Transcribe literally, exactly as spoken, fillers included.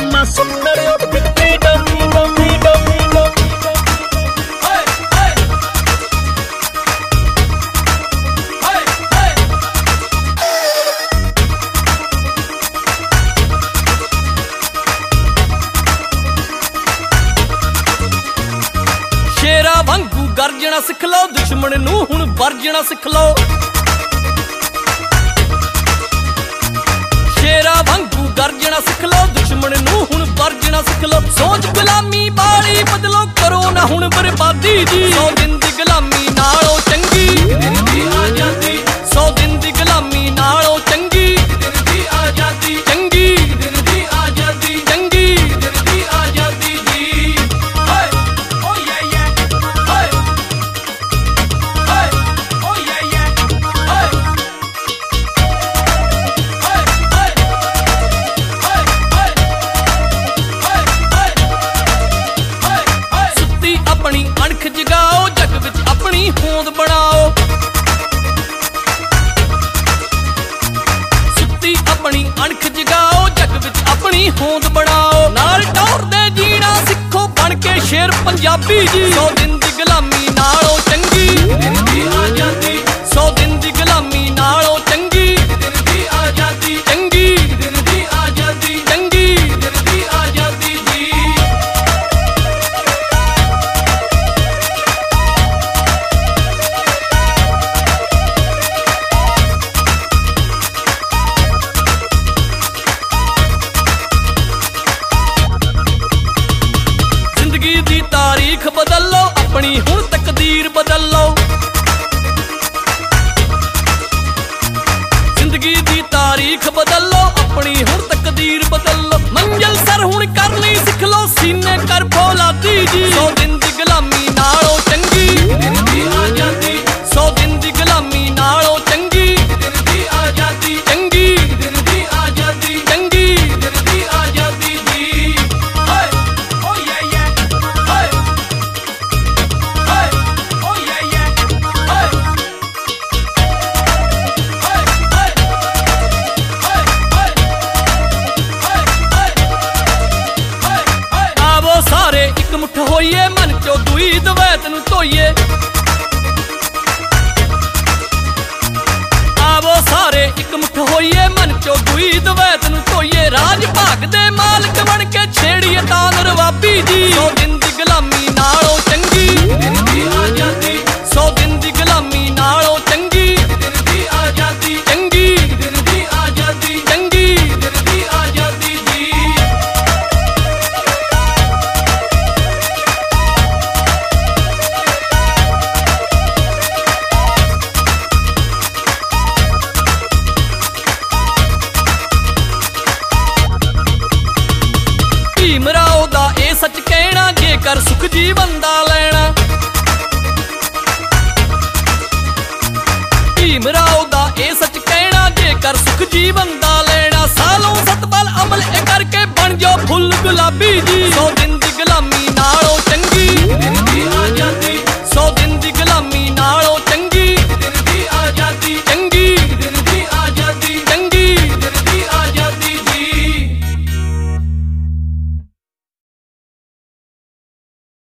ਮਾਮਾ ਸੁਣਰ ਉੱਠ freedom freedom शेरा वांगू गरजना सिख लो दुश्मन नूं हुण वरजना सिख लो शेरा वांगू गरजना सिख लो दुश्मन नूं हुण वरजना सिख लो सोच गुलामी वाली बदलो करो ना हुण बर्बादी जी सौ दिन दी गुलामी नालों चंगी दिन दी आजादी सौ दिन दी गुलामी नालों चंगी दिन दी आजादी चंगी दिन दी आजादी चंगी दिन दी आजादी जी हाय ओ या या हाय हाय ओ या या हाय हाय हाय हाय हाय सुत्ती अपनी अणख जगाओ जग विच अपनी होंद बनाओ सुत्ती अपनी अणख जगाओ जग विच अपनी होंद बनाओ नाल टौर दे जीना सिखो बन के शेर पंजाबी जी सौ दिन दी गुलामी नालों चंगी दिन दी आजादी सौ दिन दी गुलामी नालों चंगी दिन दी आजादी चंगी दिन दी आजादी चंगी दिन दी आजादी जी जिंदगी दी तारीख बदल लो अपनी हुण तकदीर बदल लो जिंदगी दी तारीख बदल लो अपनी हुण तकदीर बदल लो मंजिल सर हुण करनी सिख लो सीने कर फौलादी जी सौ दिन दी गुलामी नालों चंगी दिन दी आजादी सौ दिन दी गुलामी नालों चंगी दिन दी आजादी चंगी दिन दी आजादी चंगी दिन दी आजादी जी हाय ओ या या हाय हाय ओ या या हाय हाय हाय हाय हाय आवो सारे एक मुठ होइए मन चो दुई दवैत नूं धोइए आवो सारे एक मुठ होइए मन चो दुई दवैत नूं धोइए राज भाग दे मालक बन के छेड़िए तान रवाबी जी सौ दिन दी गुलामी नालों चंगी दिन दी आजादी सौ दिन दी गुलामी नालों चंगी दिन दी आजादी चंगी दिन दी आजादी चंगी दिन दी आजादी जी भीम राव दा ए सच कहना जेकर सुख जीवन दा लेना भीम राव दा ए सच कहना जेकर सुख जीवन दा लेना सालों सतबल अमल ए करके बन जाओ फुल गुलाबी जी